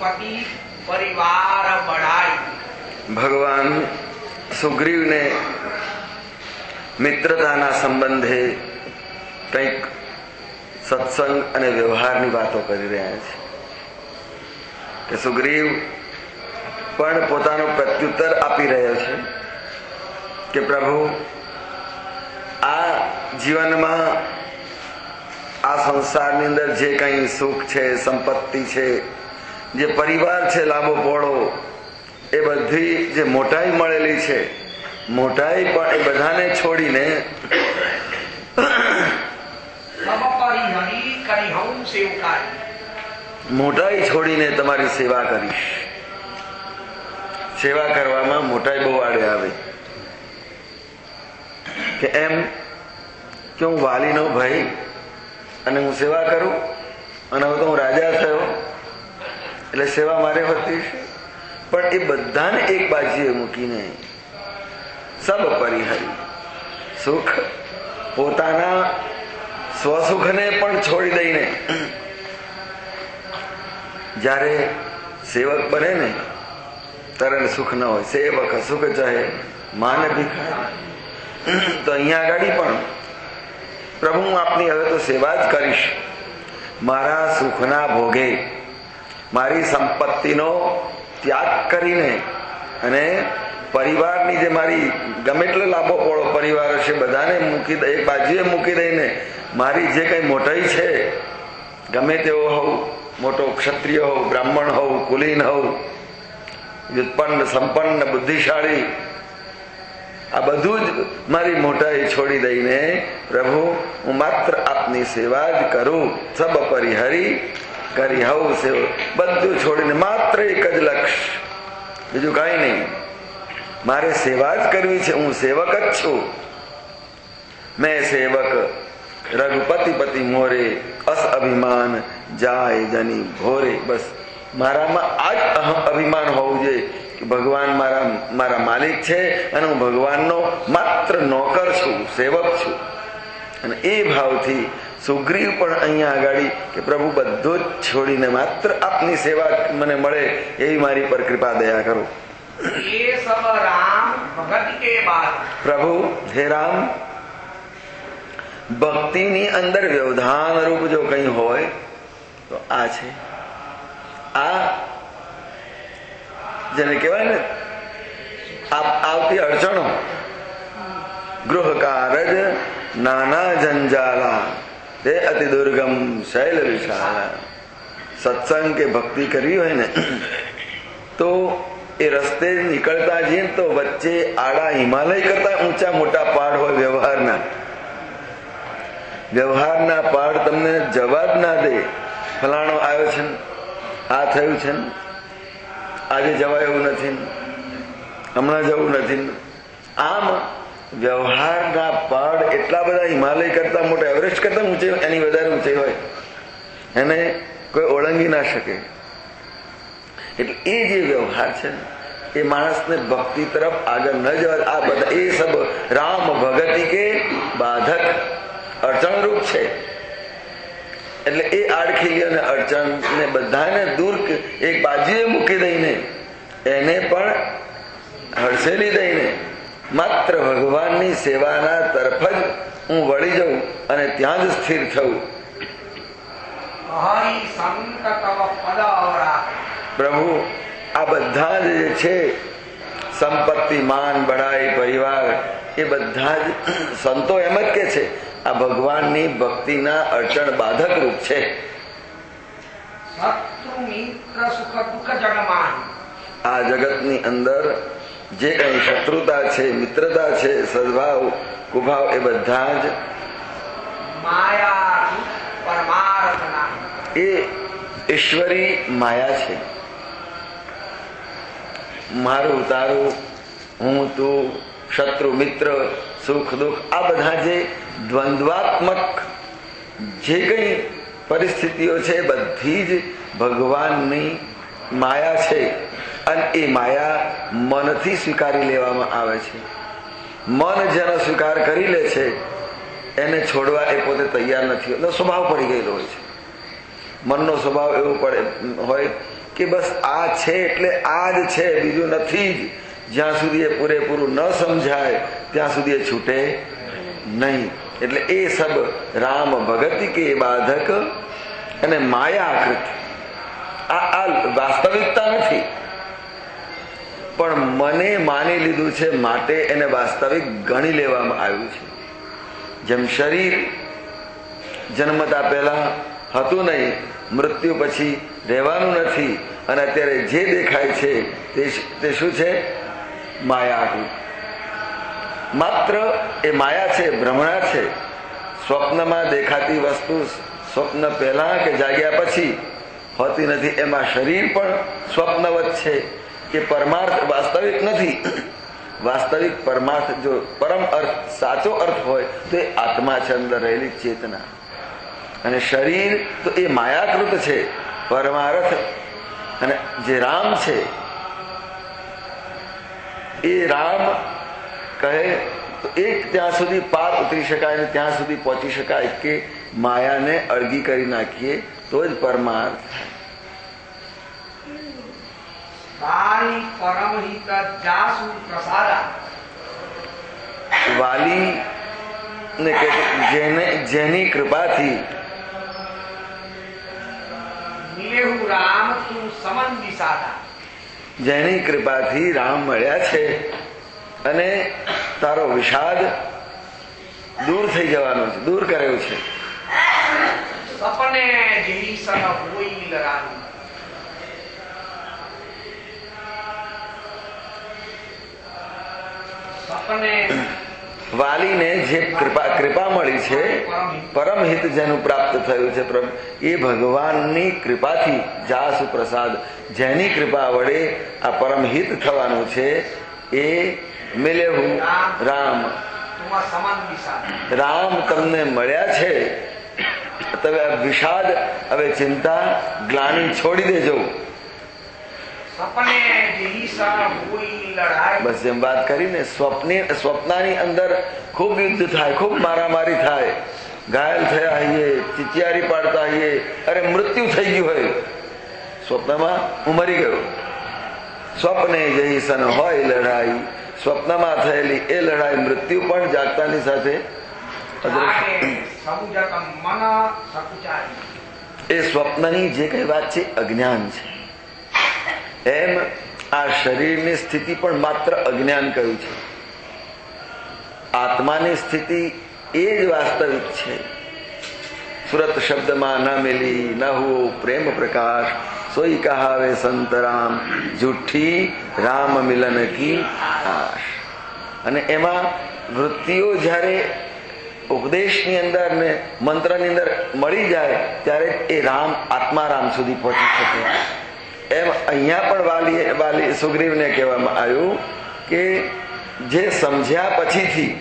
पति परिवार बढ़ाई। ભગવાન સુગ્રીવને મિત્રતાના સંબંધે કંઈક સત્સંગ અને વ્યવહારની વાતો કરી રહ્યા છે કે સુગ્રીવ પણ પોતાનો પ્રત્યુત્તર આપી રહ્યો છે કે પ્રભુ, આ જીવનમાં આ સંસારની અંદર જે કંઈ સુખ છે, સંપત્તિ છે, જે પરિવાર છે લાંબો પહોળો, એ બધી જે મોટાઈ મળેલી છે, મોટાઈ પણ એ બધાને છોડીને મોટાઈ છોડીને તમારી સેવા કરીશ. સેવા કરવામાં મોટાઈ બહુ આડે આવે કે એમ કે હું વાલીનો ભાઈ અને હું સેવા કરું અને હવે તો હું રાજા થયો એટલે સેવા મારે વર્તી છે. પણ એ બધાને એક બાજુએ મૂકીને સબ પરિહરી, સુખ પોતાના સ્વસુખને પણ છોડી દઈને જ્યારે સેવક બને ને ત્યારે સુખ ન હોય. સેવક સુખ ચાહે માન ભિખારી. તો અહીંયા આગળ પણ પ્રભુ, હું આપની હવે તો સેવા જ કરીશ. મારા સુખના ભોગે મારી સંપત્તિનો ત્યાગ કરીને અને પરિવારની જે મારી ગમે એટલો લાંબો પોળો પરિવાર હશે બધાને મૂકી એક બાજુએ મૂકી દઈને મારી જે કંઈ મોટાઈ છે, ગમે તેવો હોઉં, મોટો ક્ષત્રિય હોઉં, બ્રાહ્મણ હોઉં, કુલીન હોઉં, વ્યુત્પન્ન, સંપન્ન, બુદ્ધિશાળી, આ બધું જ મારી મોટાઈ છોડી દઈને પ્રભુ, હું માત્ર આપની સેવા જ કરું. સબ પરિહરી કરી હવ સેવ, બધું છોડીને માત્ર એક જ લક્ષ્ય, બીજું કાંઈ નહીં. મારે સેવા જ કરવી છે. હું સેવક જ છું. મેં સેવક રઘુપતિ પતિ મોરે, અસ અભિમાન જાય જની ભોરે. બસ મારામાં આ જ અભિમાન હોવું જોઈએ કે ભગવાન મારા માલિક છે અને હું ભગવાનનો માત્ર નોકર છું, સેવક છું. અને એ ભાવથી સુગ્રીવ પણ અહીંયા આગળ કે પ્રભુ, બધું જ છોડીને માત્ર આપની સેવા મને મળે એવી મારી પર કૃપા દયા કરો. પ્રભુ, હે રામ, ભક્તિની અંદર વ્યવધાન રૂપ જો કંઈ હોય તો આ છે. આ જેને કહેવાય ને આવતી અડચણો, ગૃહ કારજ નાના જંજાલા તે અતિ દુર્ગમ શૈલ વિશાલા. સત્સંગ કે ભક્તિ કરવી હોય ને તો એ રસ્તે નીકળતા જઈએ તો વચ્ચે આડા હિમાલય કરતા ઊંચા મોટા પહાડ હોય વ્યવહારના પહાડ તમને જવા જ ના દે. ફલાણો આવ્યો છે, આ થયું છે, આજે જવાય એવું નથી, હમણાં જવું નથી. આમ વ્યવહારના પહાડ એટલા બધા હિમાલય કરતા મોટા, એવરેસ્ટ કરતા ઊંચાઈ, એની વધારે ઊંચાઈ હોય, એને કોઈ ઓળંગી ના શકે. એટલે એ જે વ્યવહાર છે એ માણસને ભક્તિ તરફ આગળ ન જવા. આ બધા એ સબ રામ ભગતિ કે બાધક, અડચણરૂપ છે. એટલે એ આડખીલી અને અડચણ ને બધાને દૂર એક બાજુએ મૂકી દઈને એને પણ હડસેલી દઈને માત્ર ભગવાનની સેવાના તરફ જ હું વળી જાઉં અને ત્યાં જ સ્થિર થવું. પ્રભુ, આ બધા જ જે છે સંપત્તિ, માન, બડાઈ, પરિવાર, એ બધા જ સંતો એમ જ કે છે આ ભગવાનની ભક્તિના અડચણ બાધક રૂપ છે. આ જગતની અંદર જે કઈ શત્રુતા છે, મિત્રતા છે, સદભાવ, કુભાવ, એ બધા જ એ ઈશ્વરી માયા છે. મારું તારું, હું તું, શત્રુ મિત્ર, સુખ દુઃખ, આ બધા જે દ્વંદ્વાત્મક જે કઈ પરિસ્થિતિઓ છે બધી જ ભગવાનની માયા છે. અને એ માયા મનથી સ્વીકારી લેવામાં આવે છે. મન જેનો સ્વીકાર કરી લે છે એને છોડવા એ પોતે તૈયાર નથી. એનો સ્વભાવ પડી ગયેલો હોય છે. મનનો સ્વભાવ એવો હોય કે બસ આ છે એટલે આ જ છે, બીજું નથી જ, જ્યાં સુધી એ પૂરેપૂરું ન સમજાય ત્યાં સુધી એ છૂટે નહીં. એટલે એ સબ રામ ભગતિ કે બાધક અને માયાકૃત. આ વાસ્તવિકતા નથી, પણ મને માની લીધું છે માટે એને વાસ્તવિક ગણી લેવામાં આવ્યું છે. જેમ શરીર જન્મતા પહેલા હતું નહીં, મૃત્યુ પછી રહેવાનું નથી, અને અત્યારે જે દેખાય છે તે શું છે? માયા. માત્ર એ માયા છે, ભ્રમણા છે. સ્વપ્નમાં દેખાતી વસ્તુ સ્વપ્ન પહેલા કે જાગ્યા પછી હોતી નથી. એમાં શરીર પણ સ્વપ્નવત છે. એ પરમાર્થ વાસ્તવિક નથી. વાસ્તવિક પરમાર્થ જો પરમ અર્થ, સાચો અર્થ હોય તો એ આત્મા છે, અંદર રહેલી ચેતના. અને શરીર તો એ માયાકૃત છે. પરમાર્થ અને જે રામ છે એ રામ કહે તો એક ત્યાં સુધી પાર ઉતરી શકાય અને ત્યાં સુધી પહોંચી શકાય કે માયાને અળગી કરી નાખીએ તો જ પરમાર્થ. વાલી ને જેની કૃપાથી જેની કૃપાથી રામ મળ્યા છે અને તારો વિષાદ દૂર થઈ જવાનો છે, દૂર કર્યો છે. સપને જેવી સન હોઈ લરાની. વાલીને જે કૃપા મળી છે, પરમહિત જેનું પ્રાપ્ત થયું છે, એ ભગવાનની કૃપાથી જાસુ પ્રસાદ, જેની કૃપા વડે આ પરમહિત થવાનું છે એ મિલેહુ રામ. રામ તમને મળ્યા છે, તમે વિષાદ, હવે ચિંતા, ગ્લાની છોડી દેજો. બસ જેમ વાત કરીને સ્વપ્નાની અંદર ખૂબ યુદ્ધ થાય, ખૂબ મારામારી થાય, ઘાયલ થયા હોઈએ, ચિચિયારી પાડતા હોઈએ, અરે મૃત્યુ થઈ ગયું હોય, સ્વપ્નમાં હું મરી ગયો. સ્વપ્ને જઈ સન હોય લડાઈ. સ્વપ્નમાં થયેલી એ લડાઈ મૃત્યુ પણ જાગતાની સાથે એ સ્વપ્નની જે કઈ વાત છે અજ્ઞાન છે. એમ આ શરીરની સ્થિતિ પણ માત્ર અજ્ઞાન કહ્યું છે. આત્માની સ્થિતિ એ જ વાસ્તવિક છે. સુરત શબ્દમાં ન મિલી ન હુઓ પ્રેમ પ્રકાશ, સોઈ કહાવે સંત રામ, જૂઠી રામ મિલન કી આશ. અને એમાં વૃત્તિઓ જ્યારે ઉપદેશની અંદર ને મંત્રની અંદર મળી જાય ત્યારે એ રામ આત્મારામ સુધી પહોંચી શકે. એમ અહીંયા પણ વાલી સુગ્રીવને કહેવામાં આવ્યું કે જે સમજ્યા પછીથી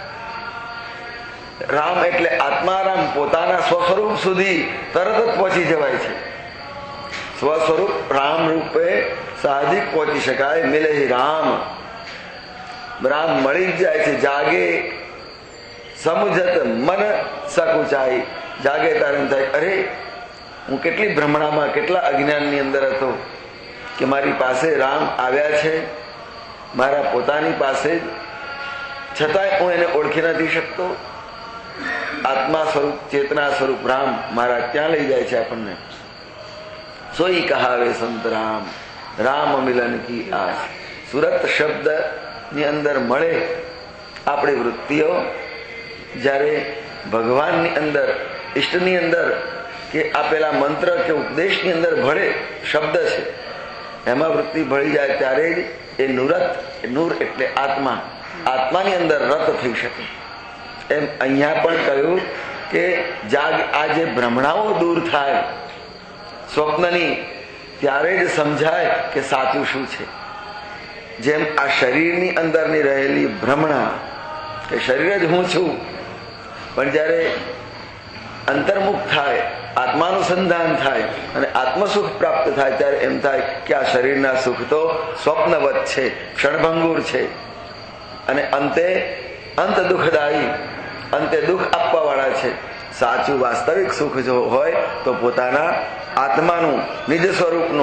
રામ એટલે આત્મારામ પોતાના સ્વસ્વરૂપ સુધી તરત જ પહોંચી જવાય છે. સ્વસ્વરૂપ રામ રૂપે સાહજિક પહોંચી શકાય. મિલે રામ, રામ મળી જ જાય છે. જાગે સમુજત મન સકુચાઈ. જાગે તારે થાય અરે હું કેટલી ભ્રમણામાં, કેટલા અજ્ઞાનની અંદર હતો કે મારી પાસે રામ આવ્યા છે, મારા પોતાની પાસે જ, છતાંય હું એને ઓળખી નથી શકતો. આત્મા સ્વરૂપ, ચેતના સ્વરૂપ રામ મારા ત્યાં લઈ જાય છે આપણને. સોઈ કહાવે સંત રામ, રામ મિલન કી આશ. સુરત શબ્દ ની અંદર મળે આપણી વૃત્તિઓ, જ્યારે ભગવાનની અંદર, ઈષ્ટની અંદર કે આપેલા મંત્ર કે ઉપદેશની અંદર ભળે શબ્દ છે, એમાં વૃત્તિ ભળી જાય ત્યારે જ એ નુરત, નૂર એટલે આત્મા, આત્માની અંદર રત થઈ શકે. એમ અહીંયા પણ કહ્યું કે આ જે ભ્રમણાઓ દૂર થાય સ્વપ્નની, ત્યારે જ સમજાય કે સાચું શું છે. જેમ આ શરીરની અંદરની રહેલી ભ્રમણા કે શરીર જ હું છું, પણ જ્યારે અંતર્મુખ થાય, આત્માનુસંધાન થાય અને આત્મસુખ પ્રાપ્ત થાય ત્યારે એમ થાય કે આ શરીરના સુખ તો સ્વપ્નવત છે, ક્ષણભંગુર છે અને અંતે અંત દુઃખદાયી, અંતે દુઃખ આપવા વાળા છે. સાચું વાસ્તવિક સુખ જો હોય તો પોતાના આત્માનું, નિજ સ્વરૂપનું,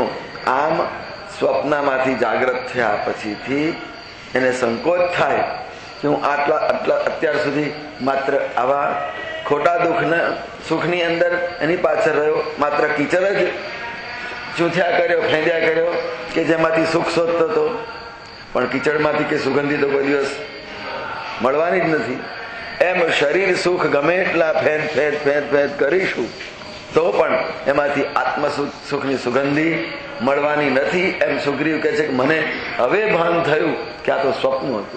આમ સ્વપ્નમાંથી જાગ્રત થયા પછીથી એને સંકોચ થાય કે હું આટલા અત્યાર સુધી માત્ર આવા ખોટા દુઃખના સુખની અંદર એની પાછળ રહ્યો, માત્ર કીચડ જ ચૂંથ્યા કર્યો, ફેંદ્યા કર્યો કે જેમાંથી સુખ શોધતો હતો, પણ કીચડમાંથી કે સુગંધી તો કોઈ દિવસ મળવાની જ નથી. એમ શરીર સુખ ગમે એટલા ફેદ કરીશું તો પણ એમાંથી આત્મ સુખની સુગંધી મળવાની નથી. એમ સુગ્રીવ કહે છે કે મને હવે ભાન થયું કે આ તો સ્વપ્ન હતું.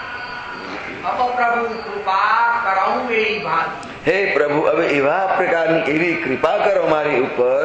હે પ્રભુ, હવે એવા પ્રકારની એવી કૃપા કરો મારી ઉપર,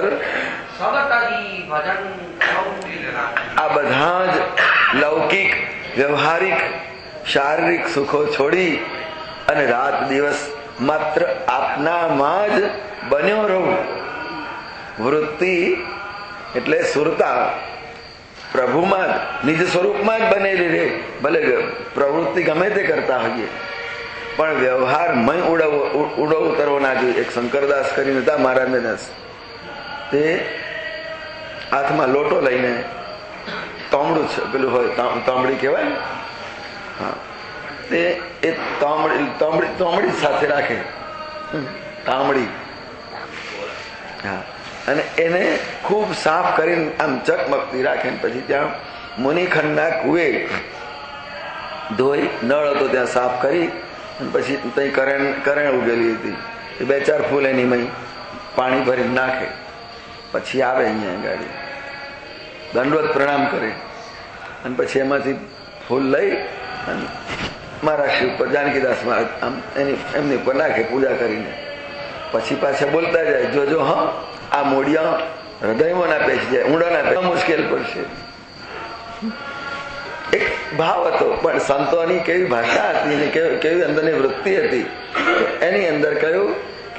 આ બધા જ લૌકિક વ્યવહારિક શારીરિક સુખો છોડી અને રાત દિવસ માત્ર આપનામાં જ બન્યો રહું. વૃત્તિ એટલે સુરતા પ્રભુમાં જ નિજ સ્વરૂપમાં જ બનેલી રહે. ભલે પ્રવૃત્તિ ગમે તે કરતા હોઈએ પણ વ્યવહાર મય ઉડો ઉતરવો ના જોઈએ. એક શંકરદાસ કરીને હતા મહારાજને દાસ, તે હાથમાં લોટો લઈને તાંબડું છે પેલું હોય તાંબડી કહેવાય ને, હા, તે એ તાંબડી સાથે રાખે, તાંબડી, હા, અને એને ખૂબ સાફ કરીને આમ ચકમકતી રાખે. પછી ત્યાં મુનિખંડના કુએ ધોઈ, નળ હતો ત્યાં સાફ કરી, પછી ત્યાં કરેણ ઉગેલી હતી, એ 2-4 ફૂલ એની મય પાણી ભરી નાખે. પછી આવે અહીંયા ગાડી, દંડવત પ્રણામ કરે, અને પછી એમાંથી ફૂલ લઈ અને મારા શિવ ઉપર જાનકીદાસ મહારાજ આમ એમની ઉપર નાખે પૂજા કરીને. પછી પાછા બોલતા જાય, જોજો હા આ મોડિયા હૃદયમાં ના પેસી જાય, ઊંડા ના પેસી મુશ્કેલ પડશે. એક ભાવ હતો, પણ સંતોની કેવી ભાષા હતી ને કેવી અંદરની વૃત્તિ હતી. એની અંદર કહ્યું કે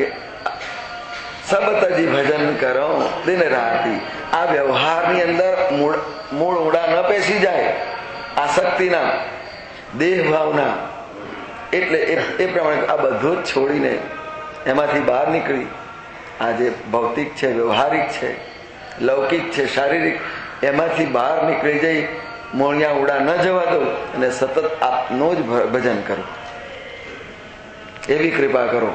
સબતજી ભજન કરો દિન રાતી. આ વ્યવહારની અંદર મૂળ ઊંડા ન પેસી જાય, આસક્તિના, દેહ ભાવના. એટલે એ પ્રમાણે આ બધું જ છોડીને એમાંથી બહાર નીકળી આ જે ભૌતિક છે, વ્યવહારિક છે, લૌકિક છે, શારીરિક, એમાંથી બહાર નીકળી જઈ મોણિયા ઉડા ન જવા દો અને સતત આપનું જ ભજન કરો. એવી કૃપા કરો.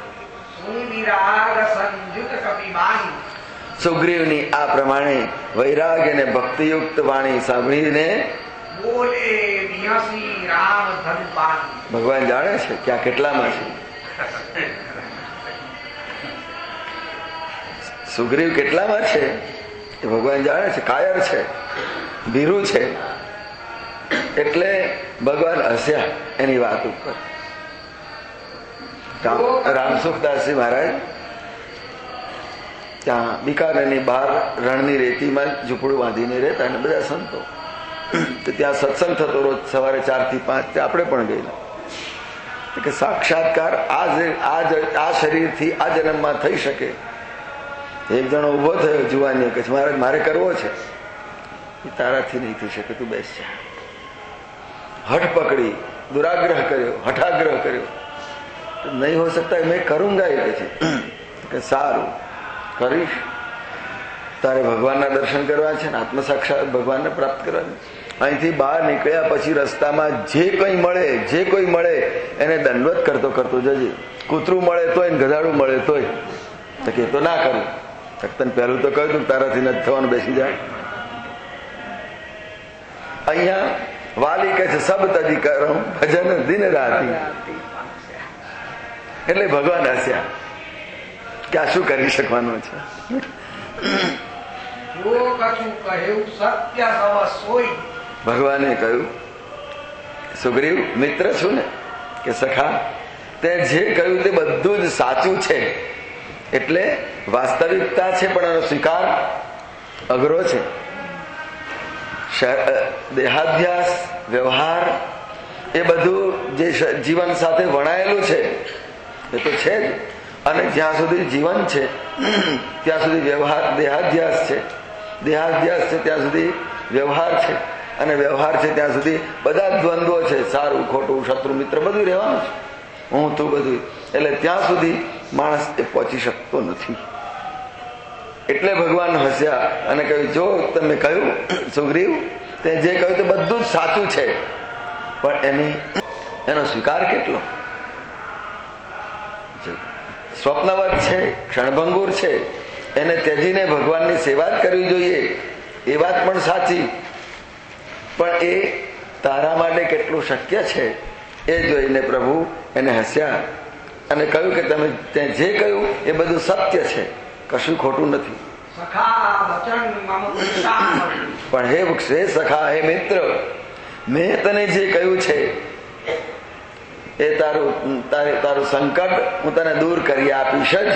સુગ્રીવની આ પ્રમાણે વૈરાગ્ય અને ભક્તિયુક્ત વાણી સાંભળીને ભગવાન જાણે છે કે આ કેટલામાં છે, સુગ્રીવ કેટલામાં છે એ ભગવાન જાણે છે. કાયર છે, ભીરુ છે, એટલે ભગવાન હસ્યા એની વાત ઉપર. રામસુખદાસજી મહારાજ ત્યાં બિકાનેરની બહાર રણની રેતીમાં ઝૂંપડું બાંધીને રહેતા, અને બધા સંતો. ત્યાં સત્સંગ થતો રોજ સવારે 4 થી 5. આપણે પણ ગયેલા કે સાક્ષાત્કાર આ શરીરથી આ જન્મમાં થઈ શકે. એક જણો ઉભો થયો જુવાનીઓ, કે મહારાજ મારે કરવો છે. એ તારાથી નહીં થઈ શકે, તું બેસ. હઠ પકડી, દુરાગ્રહ કર્યો, હઠાગ્રહ કર્યો, નહીં હો શકતા મેં કરુંગા. એ કે સારું કરીશ, તારે ભગવાનના દર્શન કરવા છે ને આત્મ સાક્ષાત ભગવાનને પ્રાપ્ત કરવાની. અહીંથી બહાર નીકળ્યા પછી રસ્તામાં જે કોઈ મળે એને દંડવત કરતો કરતો જજે. કૂતરું મળે તોય, ગધાડું મળે તોય. તો કે તો ના કરું. તને પહેલું તો કહ્યું તું તારાથી નથી થવાનું, બેસી જાય. અહીંયા વાલી કહે છે સબ તજી કરો ભજન દિન રાતી. એટલે ભગવાન હસ્યા કે આ શું કરી શકવાનું છે. ભગવાને કહ્યું, સુગ્રીવ મિત્ર છું ને, કે સખા તે જે કહ્યું તે બધું જ સાચું છે. એટલે વાસ્તવિકતા છે, પણ એનો સ્વીકાર અઘરો છે. દેહાધ્યાસ, વ્યવહાર, એ બધું જે જીવન સાથે વણાયેલું છે એ તો છે જ. અને જ્યાં સુધી જીવન છે ત્યાં સુધી વ્યવહાર, દેહાધ્યાસ છે, દેહાધ્યાસ છે ત્યાં સુધી વ્યવહાર છે, અને વ્યવહાર છે ત્યાં સુધી બધા દ્વંદ્વો છે, સારું ખોટું, શત્રુ મિત્ર બધું રહેવાનું છે, હું તું બધું. એટલે ત્યાં સુધી માણસ એ પહોંચી શકતો નથી. એટલે ભગવાન હસ્યા અને કહ્યું, જો તમે કહ્યું સુગ્રીવ, તે જે કહ્યું તે બધું જ સાચું છે, પણ એનો સ્વીકાર કેટલો? સ્વપ્નવત છે, ક્ષણભંગુર છે, એને ત્યજીને ભગવાનની સેવા જ કરવી જોઈએ એ વાત પણ સાચી, પણ એ તારા માટે કેટલું શક્ય છે એ જોઈને પ્રભુ એને હસ્યા અને કહ્યું કે તમે જે કહ્યું એ બધું સત્ય છે, કશું ખોટું નથી. પણ હે સખા, હે મિત્ર, મેં તને જે કહ્યું છે એ તારું સંકટ હું તને દૂર કરી આપીશ જ.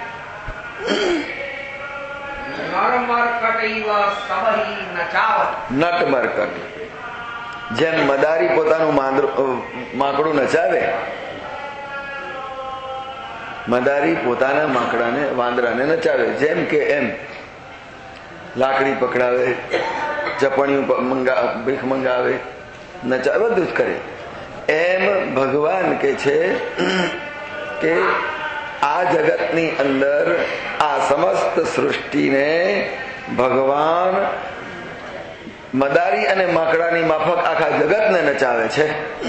નટ મરકટ, જેમ મદારી પોતાનું માકડું નચાવે, મદારી પોતાના વાંદરાને નચાવે, જેમ કે એમ લાકડી પકડાવે, ચપણિયું ભીખ મંગાવે, નચાવે, બધું જ કરે. એમ ભગવાન કે છે કે આ જગતની અંદર આ સમસ્ત સૃષ્ટિને ભગવાન મદારી અને માકડાની માફક આખા જગતને નચાવે છે.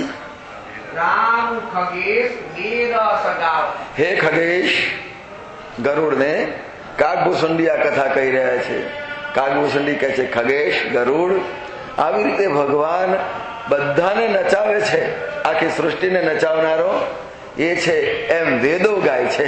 હે ખગેશ, ગરુડને કાગભૂસુંડી આ કથા કહી રહ્યા છે. કાગભૂસુંડી કહે છે ખગેશ, ગરુડ, આવી રીતે ભગવાન બધાને નચાવે છે. આખી સૃષ્ટિને નચાવનારો એ છે એમ વેદો ગાય છે.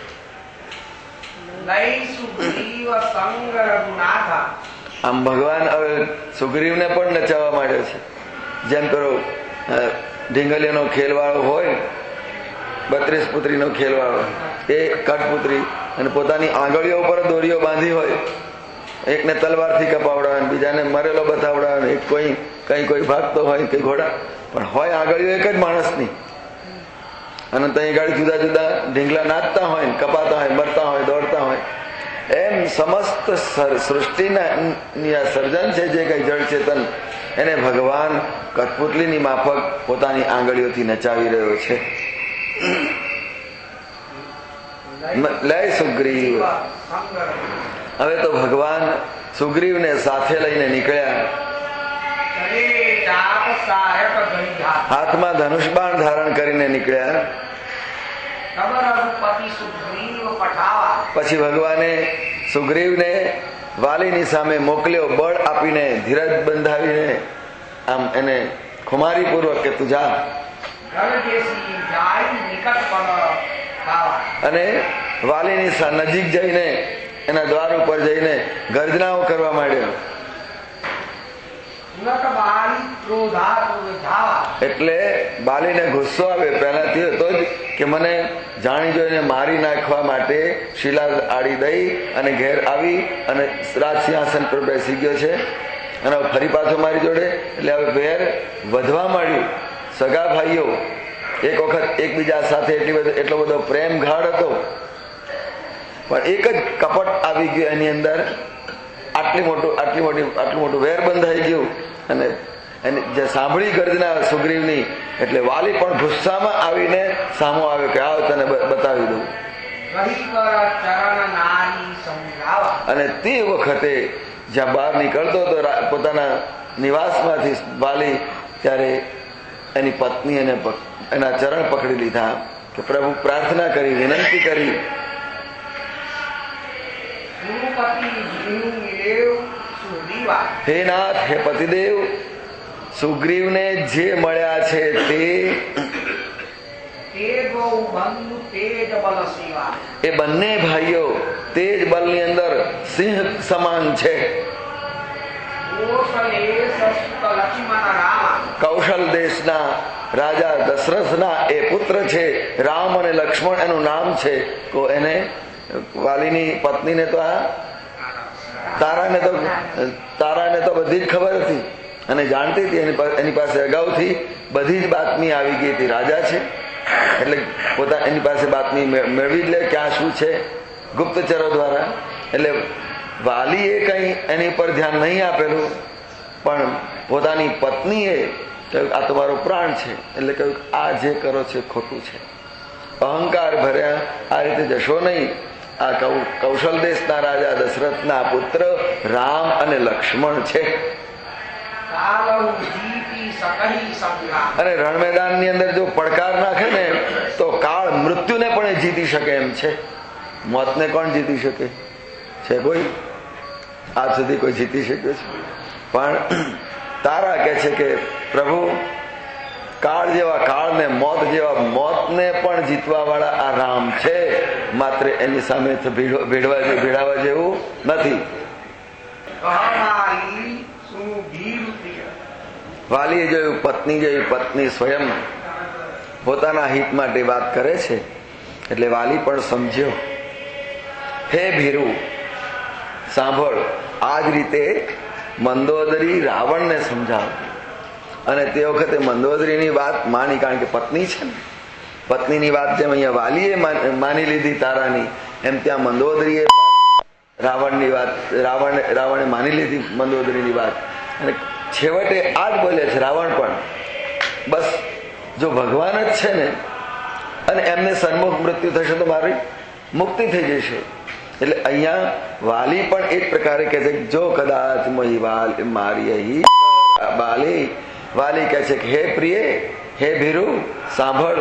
આમ ભગવાન હવે સુગ્રીવને પણ નચાવવા માંડ્યો છે. જેમ પેલો ઢીંગલીનો ખેલવાળો હોય, 32 પુત્રીનો ખેલવાળો, એ કઠપુત્રી અને પોતાની આંગળીઓ ઉપર દોરીઓ બાંધી હોય, એકને તલવારથી કપાવડાવે, બીજાને મરેલો બતાવડાવે, એક કોઈ ભાગતો હોય, કઈ ઘોડા, પણ હોય આંગળીઓ એક જ માણસની, અને ત્યાં ગાડી જુદા જુદા ઢીંગલા નાચતા હોય, કપાતા હોય, મરતા હોય, દોડતા હોય. એમ સમસ્ત સૃષ્ટિના સર્જન છે જે કઈ જળ ચેતન, એને ભગવાન કઠપુતલીની માફક પોતાની આંગળીઓથી નચાવી રહ્યો છે. લય સુગ્રીવ. હવે તો ભગવાન સુગ્રીવને સાથે લઈને નીકળ્યા. હાથમાં ધનુષ બાણ ધારણ કરીને નીકળ્યા. પછી ભગવાને સુગ્રીવને વાલીની સામે મોકલ્યો, બળ આપીને, ધીરજ બંધાવીને, આમ એને ખુમારી પૂર્વક કે તું જા. અને વાલીની નજીક જઈને એના દ્વાર ઉપર જઈને ગર્જનાઓ કરવા માંડ્યો. એટલે બાલીને ગુસ્સો આવે પહેલાથી હતો જ કે મને જાણી જોઈને મારી નાખવા માટે શિલા આડી દઈ અને ઘેર આવી અને રાજ સિંહાસન પર બેસી ગયો છે, અને ફરી પાછો મારી જોડે. એટલે હવે વેર વધવા માંડ્યું. સગા ભાઈઓ એક વખત એકબીજા સાથે એટલો બધો પ્રેમ ગાઢ હતો, પણ એક જ કપટ આવી ગયું એની અંદર. આટલું મોટું વેર બંધાઈ ગયું. અને જે સાંભળી ગર્જના સુગ્રીવની, એટલે વાલી પણ ગુસ્સામાં આવીને સામો આવ્યો કે આવ તને બતાવી દઉં. અને તે વખતે જ્યાં બહાર નીકળતો હતો પોતાના નિવાસમાંથી વાલી, ત્યારે એની પત્ની એના ચરણ પકડી લીધા કે પ્રભુ પ્રાર્થના કરી, વિનંતી કરી, હે નાથ, હે પતિદેવ, સુગ્રીવને જે મળ્યા છે એ બંને ભાઈઓ તેજ બલની અંદર સિંહ સમાન છે. કૌશલ દેશના રાજા દશરથના એ પુત્ર છે. રામ અને લક્ષ્મણ એનું નામ છે. તો એને વાલીની પત્નીને તો તારાને તો બધી જ ખબર હતી અને જાણતી હતી. એની પાસે અગાઉથી બધી જ બાતમી આવી ગઈ હતી. રાજા છે એટલે એની પાસે બાતમી મેળવી જ લે ક્યાં શું છે, ગુપ્તચરો દ્વારા. એટલે વાલીએ કઈ એની પર ધ્યાન નહીં આપેલું, પણ પોતાની પત્નીએ કહ્યું આ તમારો પ્રાણ છે. એટલે કહ્યું આ જે કરો છે ખોટું છે, અહંકાર ભર્યા આ રીતે જશો નહીં. આ કૌશલ દેશના રાજા દશરથના પુત્ર રામ અને લક્ષ્મણ છે. અને રણ મેદાનની અંદર જો પડકાર નાખે ને તો કાળ મૃત્યુને પણ જીતી શકે એમ છે. મોતને કોણ જીતી શકે છે? કોઈ આજ સુધી કોઈ જીતી શક્યો છે? પણ તારા કહે છે કે પ્રભુ કાળ જેવા કાળને, મોત જેવા મોતને પણ જીતવા વાળા આ રામ છે. માત્ર એની સામે ભેળાવા જેવું નથી. વાલીએ જોયું, પત્ની જોઈ, પત્ની સ્વયં પોતાના હિત માટે વાત કરે છે એટલે વાલી પણ સમજ્યો. હે ભીરુ સાંભળ, આ જ રીતે મંદોદરી રાવણને સમજાવ. અને તે વખતે મંદોદરીની વાત માની, કારણ કે પત્ની છે ને. પત્નીની વાત જેમ અહીંયા વાલીએ માની લીધી તારાની, એમ ત્યાં મંદોદરીએ રાવણની વાત રાવણે માની લીધી મંદોદરીની વાત. અને છેવટે આ જ બોલે છે રાવણ પણ, બસ જો ભગવાન જ છે ને અને એમને સન્મુખ મૃત્યુ થશે તો મારી મુક્તિ થઈ જશે. એટલે અહીંયા વાલી પણ એક પ્રકારે કહે છે કે જો કદાચ મારી વાલી કહે છે કે હે પ્રિય, હે ભીરુ સાંભળ,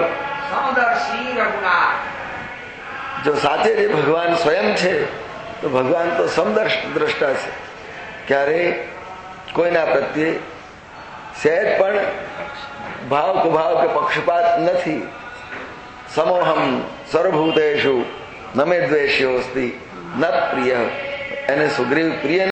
જો સાચે જે ભગવાન સ્વયં છે તો ભગવાન તો સમદ્રષ્ટા છે. ક્યારે કોઈના પ્રત્યે સહેજ પણ ભાવ કુભાવ કે પક્ષપાત નથી. સમોહમ સર્વભૂતેષુ ન મે દ્વેષ્યોસ્તિ ન પ્રિય. એને સુગ્રીવ પ્રિય